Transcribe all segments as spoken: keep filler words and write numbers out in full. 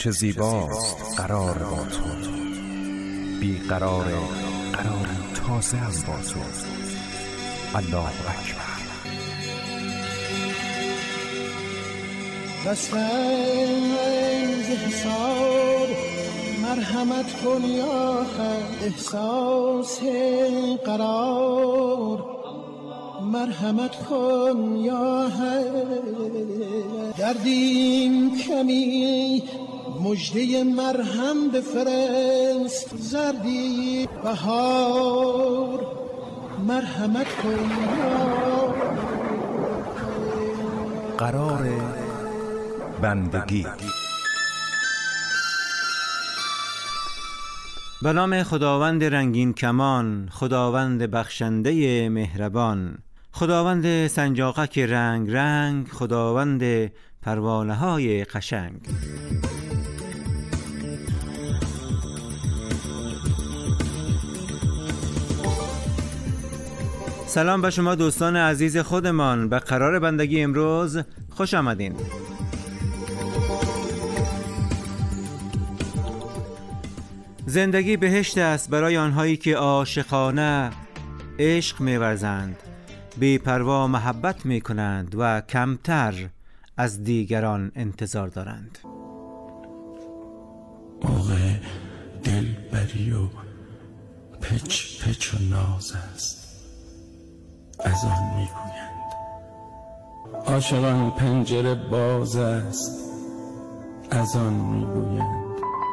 چه زیباست قرار با تو، بی قرار قراری تازه هم با تو. الله اکبر. دستم ز حساب مرحمت کن یا حق، احساس قرار مرحمت کن یا حق. دردیم کمی مژده مرهم بفرست، زردی بهار مرحمت کن یا قرار بندگی. به نام خداوند رنگین کمان، خداوند بخشنده مهربان، خداوند سنجاقک رنگ رنگ، خداوند پروانه های قشنگ. سلام به شما دوستان عزیز خودمان. به قرار بندگی امروز خوش آمدین. زندگی بهشت است برای آنهایی که عاشقانه عشق می‌ورزند، بی پروا محبت می‌کنند و کمتر از دیگران انتظار دارند. موقع دلبری و پچ پچ و ناز است، از آن میگویند. عاشقان پنجره باز است، از آن میگویند.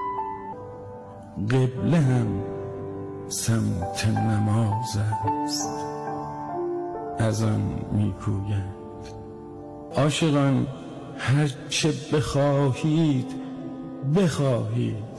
قبله هم سمت نماز است، از آن میگویند. عاشقان هر چه بخواهید بخواهید،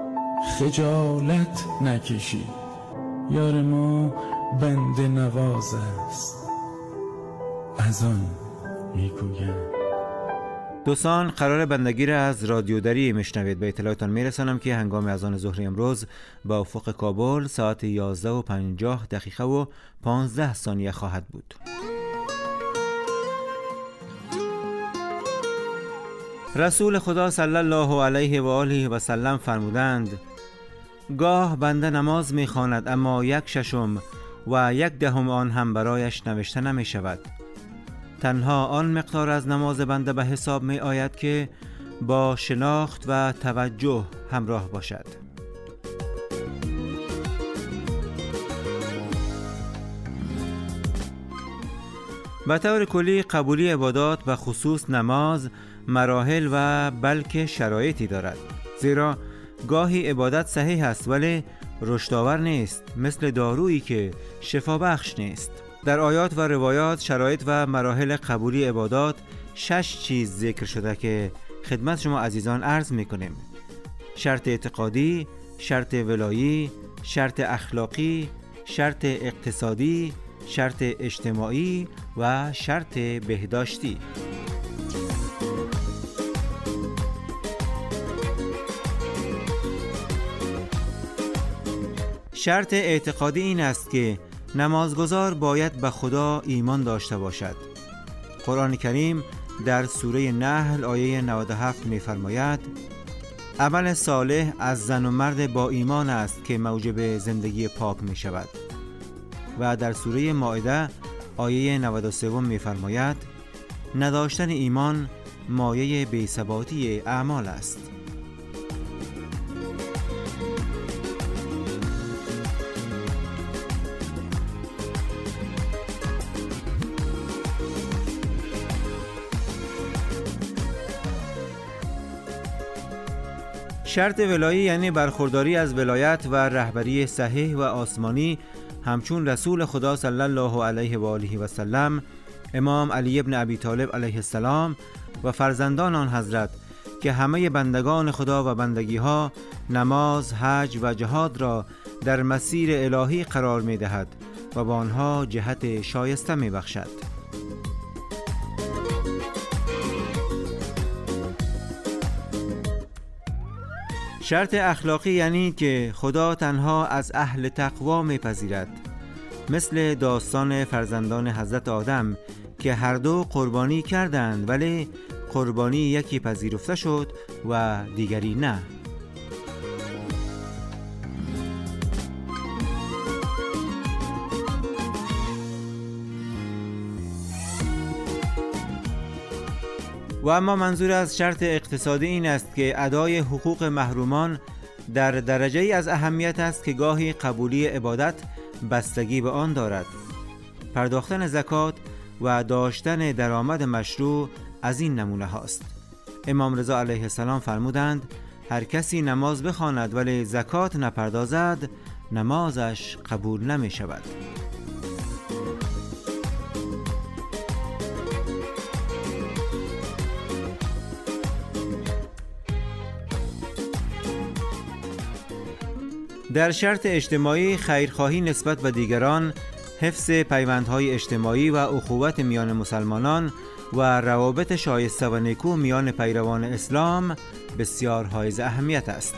خجالت نکشید، یار ما بنده نواز است، از آن میگویند. دوستان قرار بندگی را از رادیو دری میشنوید. به اطلاعتان میرسانم که هنگام اذان ظهر امروز با افق کابل ساعت یازده و پنجاه دقیقه و پانزده ثانیه خواهد بود. رسول خدا صلی الله علیه و آله و سلم فرمودند: گاه بنده نماز میخواند اما یک ششم و یک دهم آن هم برایش نوشته نمی شود. تنها آن مقدار از نماز بنده به حساب می آید که با شناخت و توجه همراه باشد. به طور کلی قبولی عبادات و خصوص نماز مراحل و بلکه شرایطی دارد، زیرا گاهی عبادت صحیح است ولی رشدآور نیست، مثل دارویی که شفا بخش نیست. در آیات و روایات شرایط و مراحل قبولی عبادات شش چیز ذکر شده که خدمت شما عزیزان عرض میکنیم: شرط اعتقادی، شرط ولایی، شرط اخلاقی، شرط اقتصادی، شرط اجتماعی و شرط بهداشتی. شرط اعتقادی این است که نمازگزار باید به خدا ایمان داشته باشد. قرآن کریم در سوره نحل آیه نود و هفت می فرماید: عمل صالح از زن و مرد با ایمان است که موجب زندگی پاک می شود. و در سوره مائده آیه نود و سه می فرماید: نداشتن ایمان مایه بی‌ثباتی اعمال است. شرط ولایی یعنی برخورداری از ولایت و رهبری صحیح و آسمانی، همچون رسول خدا صلی الله علیه و آله و سلم، امام علی ابن ابی طالب علیه السلام و فرزندان آن حضرت که همه بندگان خدا و بندگی ها نماز، حج و جهاد را در مسیر الهی قرار می دهد و با آنها جهت شایسته می بخشد. شرط اخلاقی یعنی که خدا تنها از اهل تقوا میپذیرد، مثل داستان فرزندان حضرت آدم که هر دو قربانی کردند ولی قربانی یکی پذیرفته شد و دیگری نه. و اما منظور از شرط اقتصادی این است که ادای حقوق محرومان در درجه ای از اهمیت است که گاهی قبولی عبادت بستگی به آن دارد. پرداختن زکات و داشتن درآمد مشروع از این نمونه هاست. امام رضا علیه السلام فرمودند هر کسی نماز بخواند ولی زکات نپردازد نمازش قبول نمی شود. در شرط اجتماعی خیرخواهی نسبت به دیگران، حفظ پیوندهای اجتماعی و اخوت میان مسلمانان و روابط شایسته و نیکو میان پیروان اسلام بسیار حائز اهمیت است.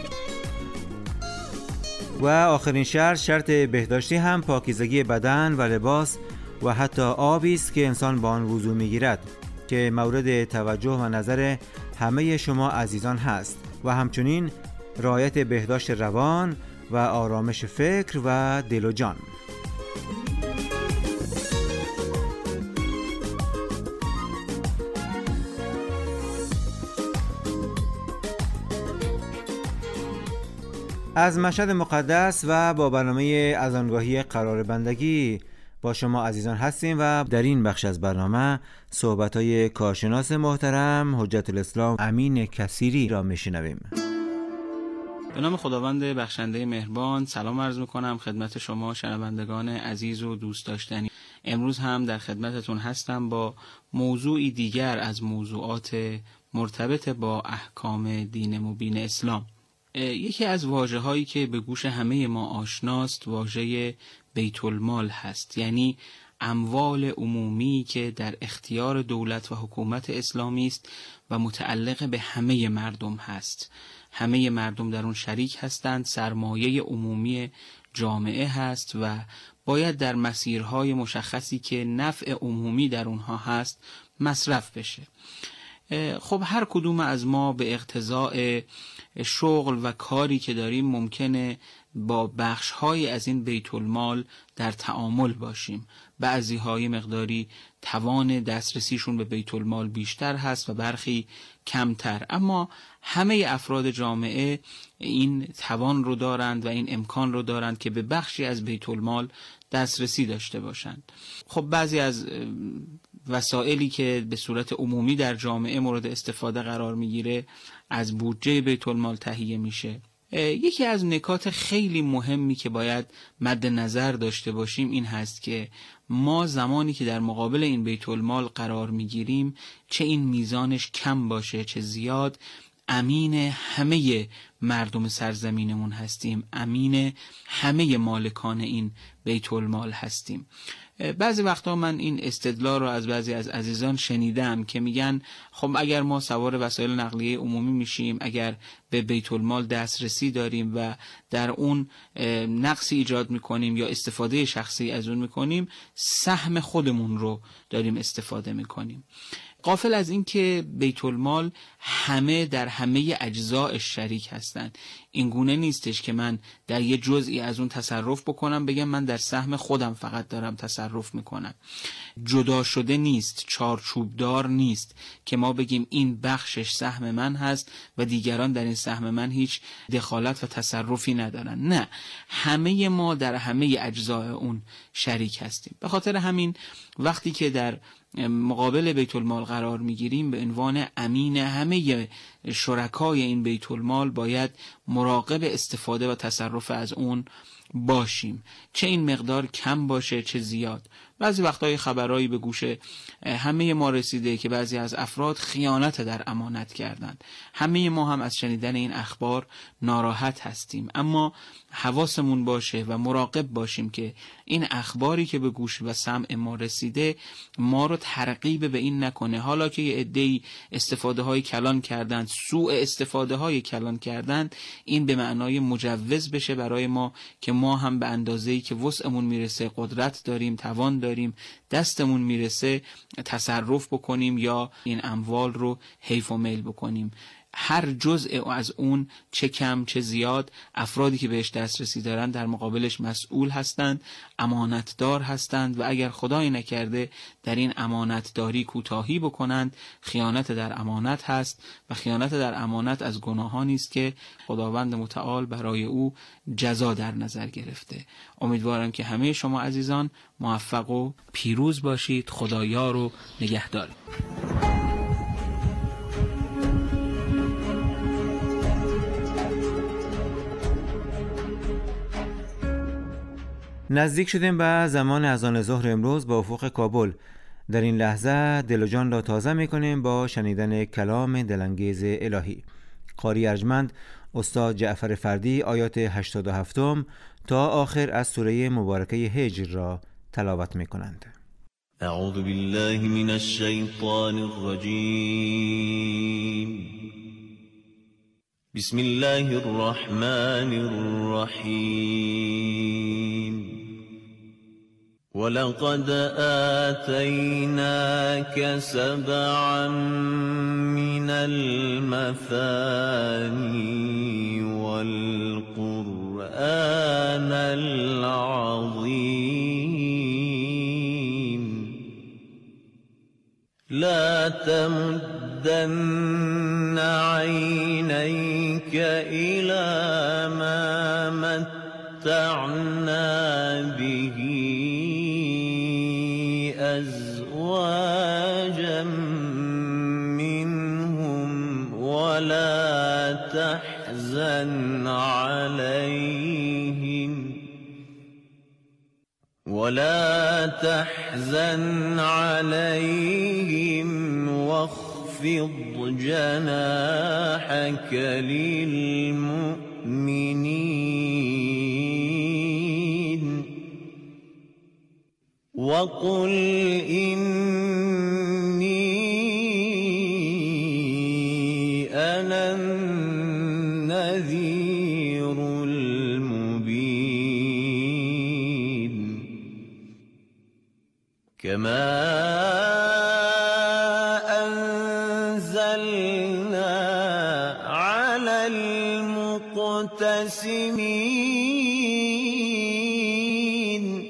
و آخرین شرط، شرط بهداشتی هم پاکیزگی بدن و لباس و حتی آبی است که انسان با آن وضو میگیرد که مورد توجه و نظر همه شما عزیزان هست و همچنین رعایت بهداشت روان و آرامش فکر و دل و جان. از مشهد مقدس و با برنامه اذانگاهی قرار بندگی با شما عزیزان هستیم و در این بخش از برنامه صحبت‌های کارشناس محترم حجت الاسلام امین کثیری را میشنویم. به نام خداوند بخشنده مهربان سلام عرض میکنم خدمت شما شنوندگان عزیز و دوست داشتنی. امروز هم در خدمتتون هستم با موضوعی دیگر از موضوعات مرتبط با احکام دین مبین اسلام. یکی از واژه هایی که به گوش همه ما آشناست واژه بیت المال هست، یعنی اموال عمومی که در اختیار دولت و حکومت اسلامی است و متعلق به همه مردم هست. همه مردم در اون شریک هستند، سرمایه عمومی جامعه هست و باید در مسیرهای مشخصی که نفع عمومی در اونها هست مصرف بشه. خب هر کدوم از ما به اقتضاء شغل و کاری که داریم ممکنه با بخش‌های از این بیت المال در تعامل باشیم. بعضی های مقداری توان دسترسیشون به بیت المال بیشتر هست و برخی کمتر، اما همه افراد جامعه این توان رو دارند و این امکان رو دارند که به بخشی از بیت المال دسترسی داشته باشند. خب بعضی از وسایلی که به صورت عمومی در جامعه مورد استفاده قرار میگیره از بودجه بیت المال تهیه میشه. یکی از نکات خیلی مهمی که باید مد نظر داشته باشیم این هست که ما زمانی که در مقابل این بیت المال قرار میگیریم، چه این میزانش کم باشه چه زیاد، امین همه مردم سرزمینمون هستیم، امین همه مالکان این بیت المال هستیم. بعضی وقتا من این استدلال رو از بعضی از عزیزان شنیدم که میگن خب اگر ما سوار وسایل نقلیه عمومی میشیم، اگر به بیت المال دسترسی داریم و در اون نقصی ایجاد میکنیم یا استفاده شخصی از اون میکنیم، سهم خودمون رو داریم استفاده میکنیم. غافل از این که بیت المال همه در همه اجزایش شریک هستند. این گونه نیستش که من در یه جزئی از اون تصرف بکنم بگم من در سهم خودم فقط دارم تصرف میکنم. جدا شده نیست، چارچوبدار نیست که ما بگیم این بخشش سهم من هست و دیگران در این سهم من هیچ دخالت و تصرفی ندارن. نه، همه ما در همه اجزای اون شریک هستیم. به خاطر همین وقتی که در مقابل بیت المال قرار میگیریم به عنوان امین همه شرکای این بیت المال باید مراقب استفاده و تصرف از اون باشیم، چه این مقدار کم باشه چه زیاد. بعضی وقتای خبرایی به گوش همه ما رسیده که بعضی از افراد خیانت در امانت کردند. همه ما هم از شنیدن این اخبار ناراحت هستیم، اما حواسمون باشه و مراقب باشیم که این اخباری که به گوش و سمع ما رسیده ما رو ترغیب به این نکنه. حالا که یه عده‌ای استفاده های کلان کردند، سوء استفاده های کلان کردن، این به معنای مجوز بشه برای ما که ما هم به اندازه‌ای که وسعمون میرسه، قدرت داریم، توان داریم، دستمون میرسه، تصرف بکنیم یا این اموال رو حیف و میل بکنیم. هر جزء از اون، چه کم چه زیاد، افرادی که بهش دسترسی دارن در مقابلش مسئول هستند، امانتدار هستند و اگر خدای نکرده در این امانتداری کوتاهی بکنند، خیانت در امانت هست و خیانت در امانت از گناهانی است که خداوند متعال برای او جزا در نظر گرفته. امیدوارم که همه شما عزیزان موفق و پیروز باشید. خدایار و نگهدار. نزدیک شدیم به زمان اذان ظهر امروز با افق کابل. در این لحظه دل و جان را تازه می‌کنیم با شنیدن کلام دلانگیز الهی. قاری ارجمند استاد جعفر فردی آیات هشتاد و هفت تا آخر از سوره مبارکه هجر را تلاوت می‌کنند. اعوذ بالله من الشیطان الرجیم. بسم الله الرحمن الرحیم. ولقد آتيناك سبعا من المثاني والقرآن العظيم. لا تمدن عينيك إلى ما متعنا به أزواجا منهم ولا تحزن عليهم ولا تحزن عليهم واخفض جناحك للمؤمنين وقل إني أنا النذير المبين. كما أنزلنا على المقتسمين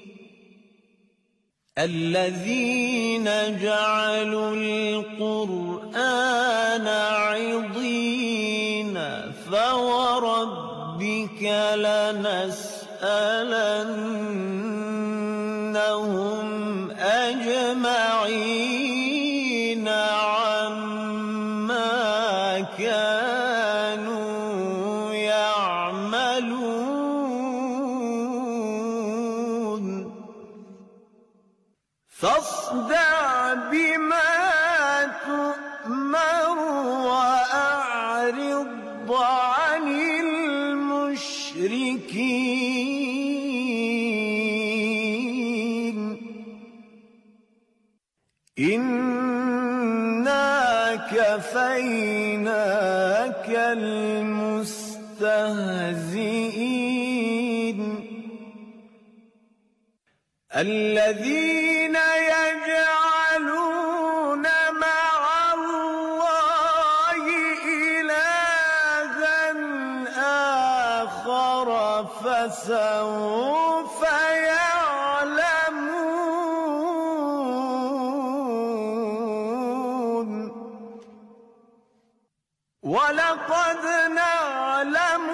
الذين جعلوا القرآن عضين فوربك لنسألنهم أجمعين عما كانوا يعملون. فاصدع بما تؤمر وأعرض عن المشركين. إنا كفيناك المستهزئين الذين يجعلون مع الله إلها آخر فسوف يعلمون. ولقد نعلم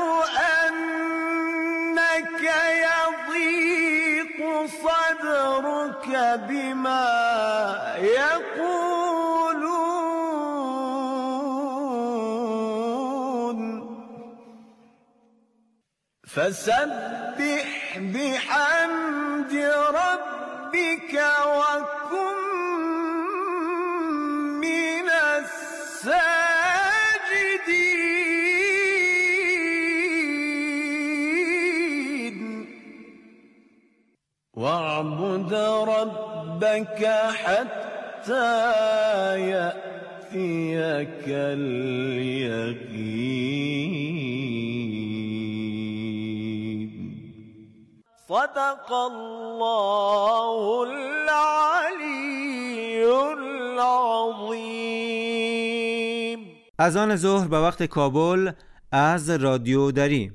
أنك يضيق صدرك بما يقولون فسبح بحمد ربك وكن من الساجدين. واعبد ربك حتى يأتيك يأتيك اليقين. صدق الله العلی العظیم. از آن ظهر به وقت کابل از رادیو دری.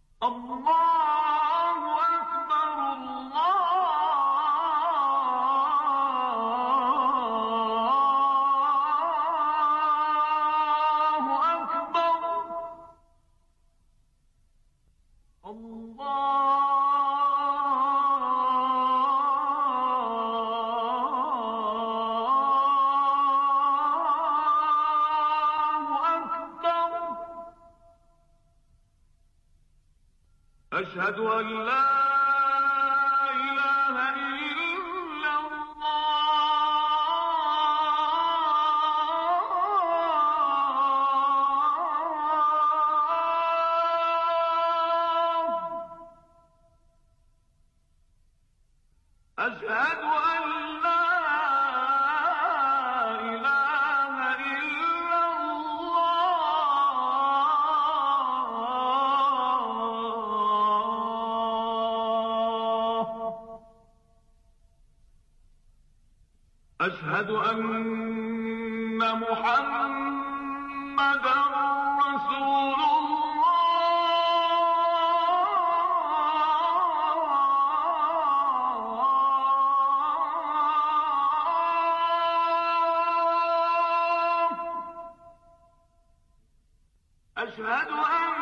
أشهد أن لا إله إلا الله. أشهد أن لا إله إلا الله. أشهد أن محمدًا رسول الله. أشهد أن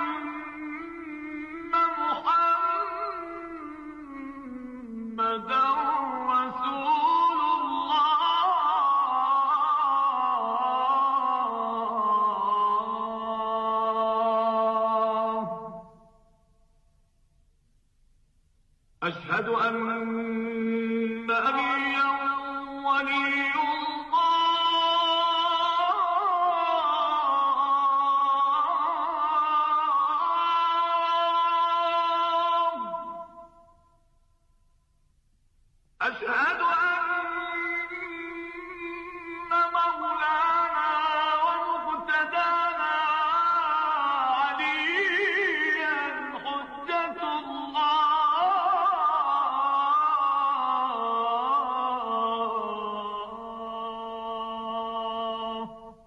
محمدًا رسول الله. أشهد أن عليا ولي الله. أشهد أن مولانا ومقتدانا عليا حجة الله.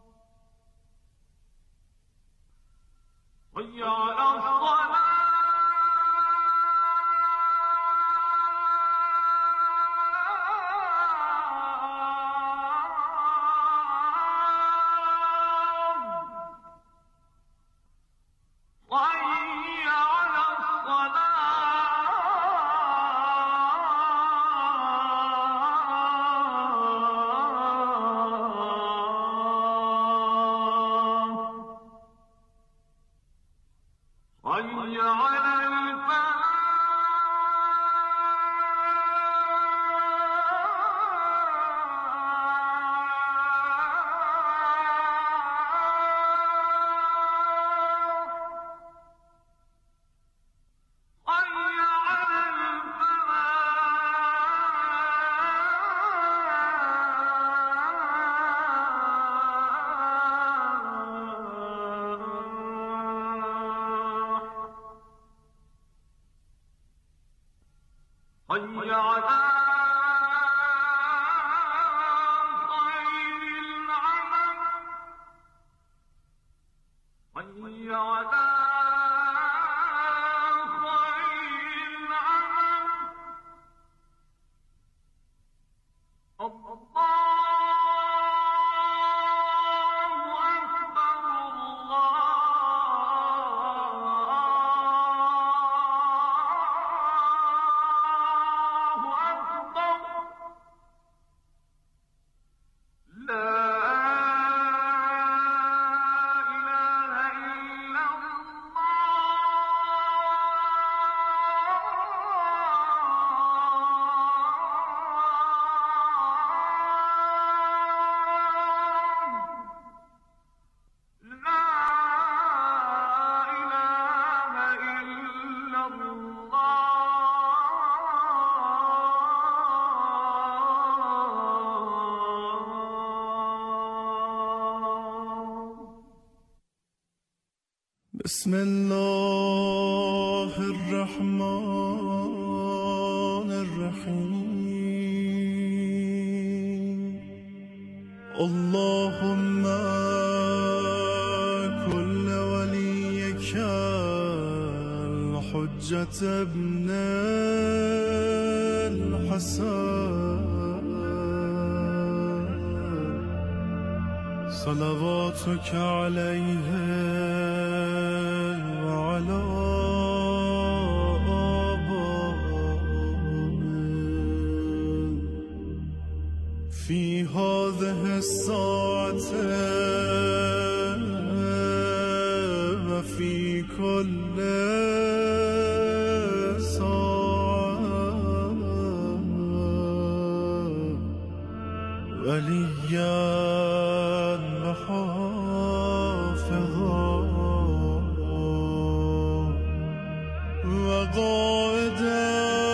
حي على حي على حي على خير العمل. حي على خير العمل. الله أكبر الله أكبر. لا إله إلا الله. بسم الله الرحمن الرحیم اللهم كل وليك الحجة ابن الحسن صلواتك عليه وعلى آبائه في هذه الساعة وفي كل ساعة وليا وحافظا وقائدا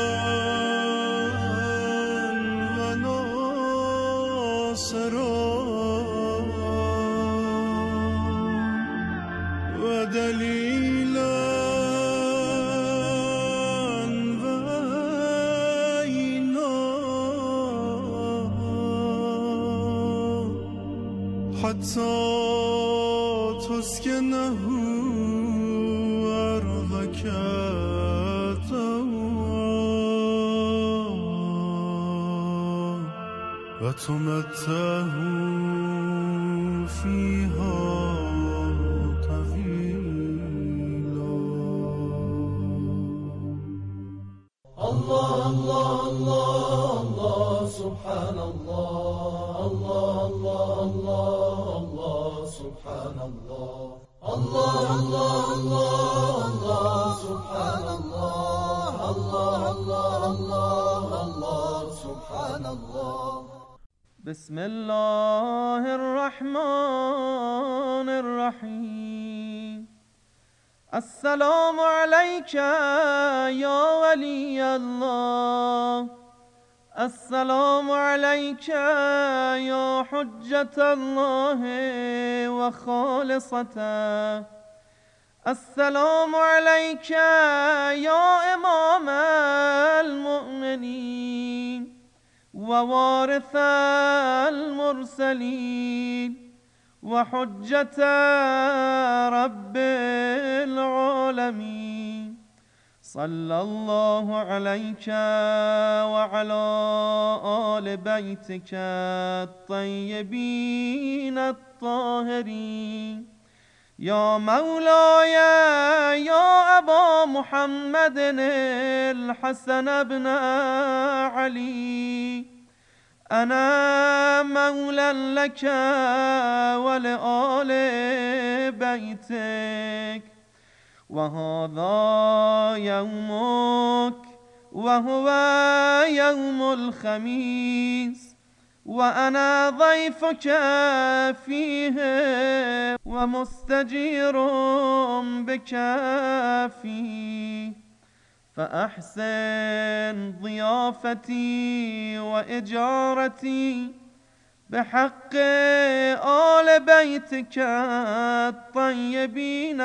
وناصرا ودليلا وعينا حتى تسكنه أرضك طوعا وتمتعه فيها طويلا. الله الله الله الله سبحان الله الله الله الله الله سبحان الله الله الله الله الله سبحان الله الله الله الله الله سبحان الله. بسم الله الرحمن الرحيم السلام عليك يا ولي الله السلام عليك يا حجة الله وخالصته السلام عليك يا إمام المؤمنين ووارث المرسلين وحجة رب العالمين صلى الله عليك وعلى آل بيتك الطيبين الطاهرين يا مولاي يا أبا محمد الحسن بن علي أنا مولى لك ولآل بيتك وهذا يومك وهو يوم الخميس وأنا ضيفك فيه ومستجير بك فيه فأحسن ضيافتي وإجارتي بحق آل بيتك الطيبين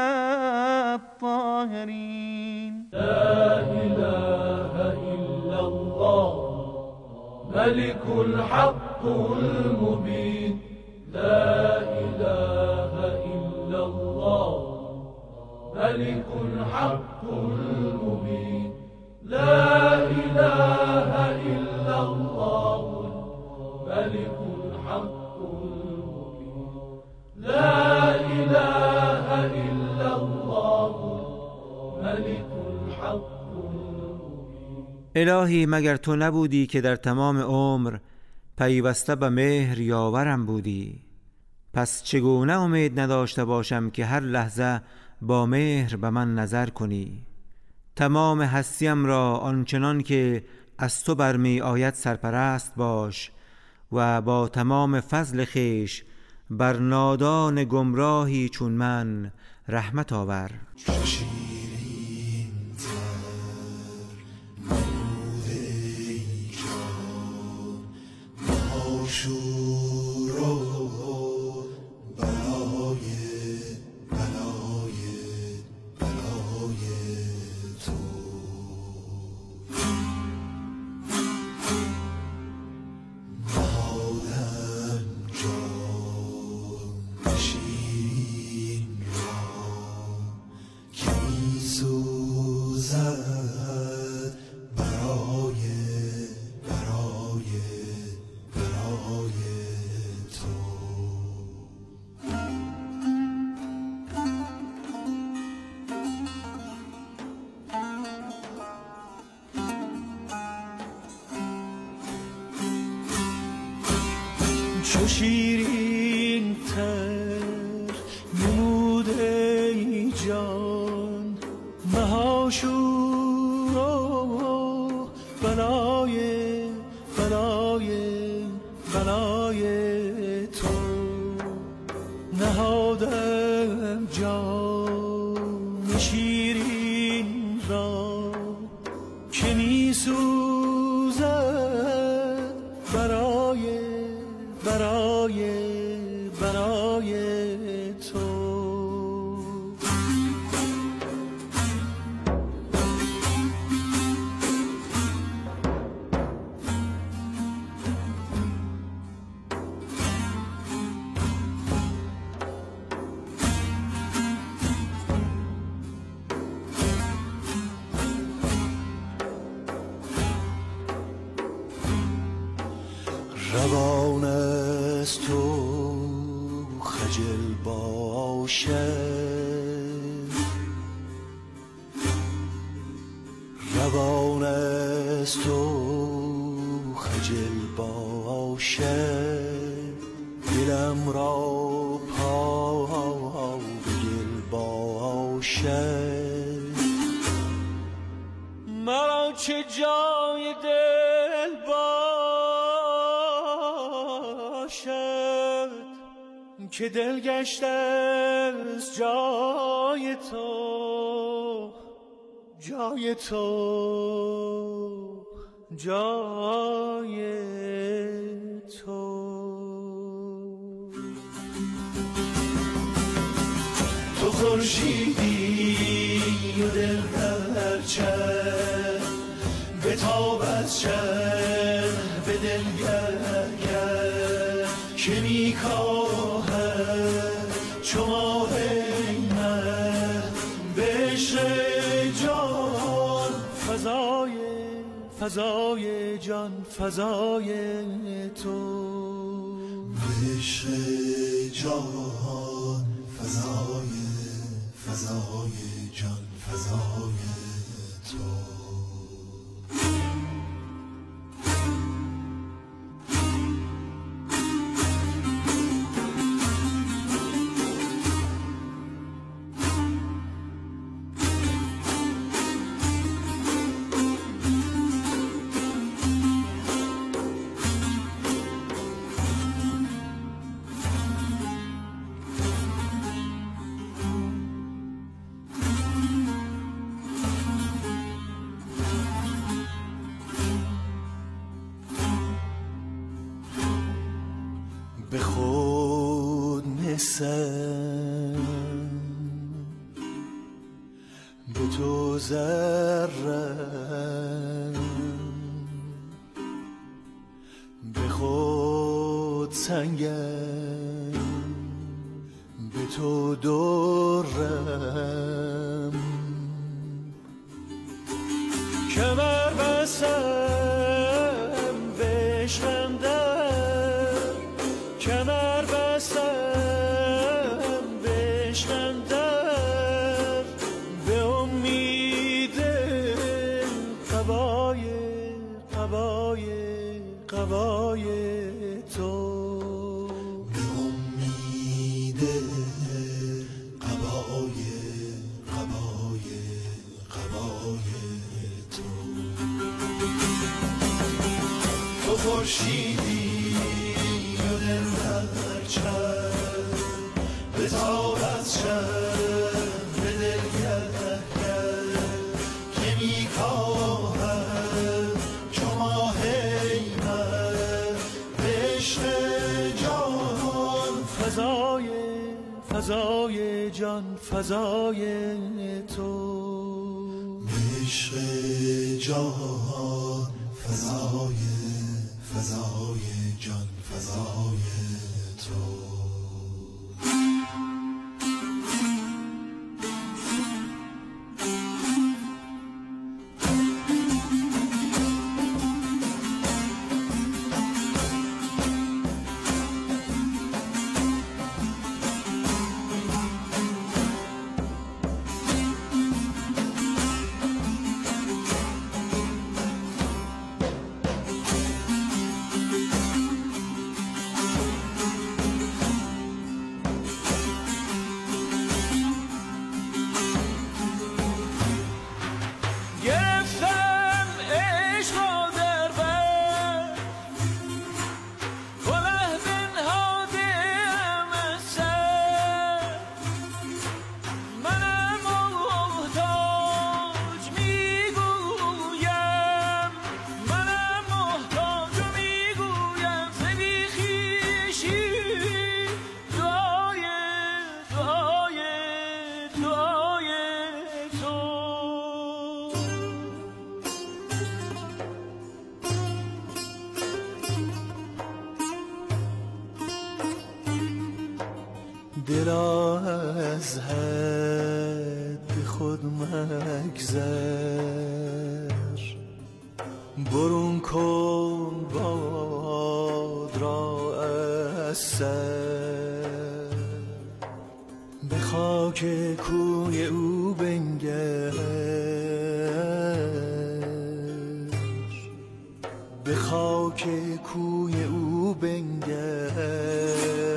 الطاهرين. لا إله إلا الله ملك الحق المبين لا إله إلا الله ملك الحق المبين لا إله إلا الله ملك الحق المبين لا إله إلا الله ملك الحق المبين. الهی مگر تو نبودی که در تمام عمر پیوسته به مهر یاورم بودی، پس چگونه امید نداشته باشم که هر لحظه با مهر به من نظر کنی. تمام هستیم را آنچنان که از تو برمی آید سرپرست باش و با تمام فضل خویش بر نادان گمراهی چون من رحمت آور. شورا بلای بلای سوزد برای برای برای تو. چو شیرین تر نموده ای جان مهاشو بلای بلای بلای تو. نهادم جان شیرین را که می سوزد برای برای برای تو. روان از تو خجل باشد، روان از تو خجل باشد، دلم را پا به گل باشد. مرا چه جای دل باشد که دل گشته از جای تو، جای تو، جای تو. تو خورشیدی و دل پرچم بتاب از شهر به دل گر که میکاهد چو ماه من به عشق جان فضای فضای جان فضای تو. به عشق جان فضای فضای جان فضای تو. به خود نسم به تو ذرم، به خود سنگم به تو درم. کمر بستم به عشقم در، کمر بستم به عشقم در، به امید قبای قبای قبای تو. به امید قبای قبای قبای تو. تو خورشیدی و دل پرچم بتاب از شب به دل گر که میکاهد چو ماه من به عشق جان فضای فضای جان فضای تو. به عشق جان فضای فضای جان فضای تو. برون کن باد را از سر، به خاک کوی او بنگر، به خاک کوی او بنگر.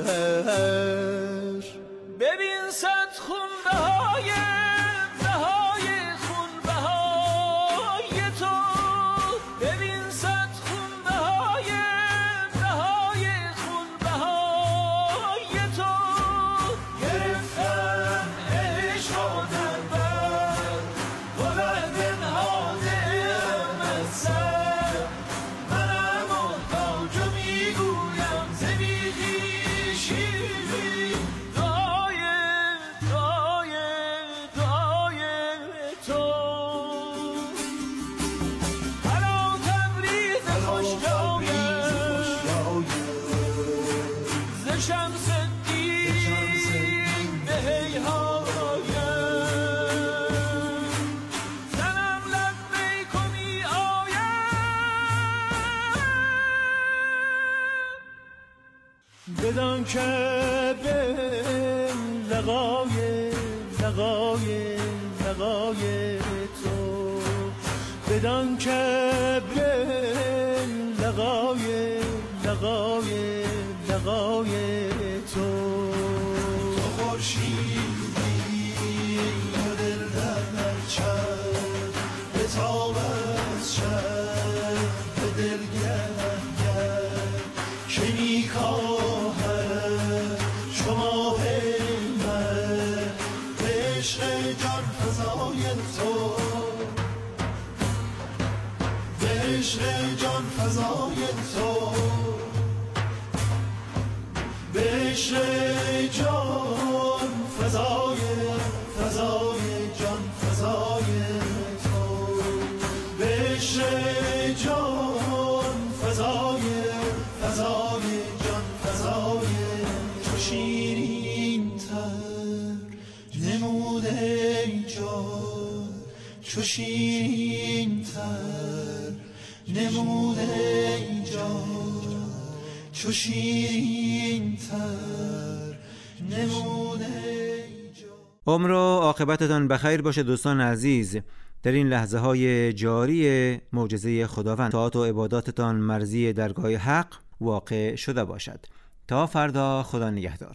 ببین صد خونبهای بهای خونبهای تو، ببین صد خونبهای بهای خونبهای تو. گرفتم عشق را در بر، بلند نهادم از سر. منم محتاج و میگویم ز بی‌خویشی، دعای دعای دعای تو. هلا تبریز خوش جایم ز شمس الدین به هیهایم، زنم لبیک و می آیم. بدان که به لقای لقای لقای تو، بدان که به لقای لقای لقای تو. تو خورشیدی و دل در چرخ، به تاب از چرخ به دل گرد گرد، که میکاهد چو ماه من به عشق جان فزای تو، به عشق جان فزای تو، به عشق جان فزای فزای جان فزای تو، به عشق جان فزای فزای جان فزای تو. شیرین تر نموده جان، چو شیرین تر نموده جان، چو شیرین تر نموده جان. عمر و عاقبتتان بخیر باشه دوستان عزیز. در این لحظه های جاری معجزه خداوند، طاعات و عباداتتان مرضی درگاه حق واقع شده باشد. تا فردا، خدا نگهدار.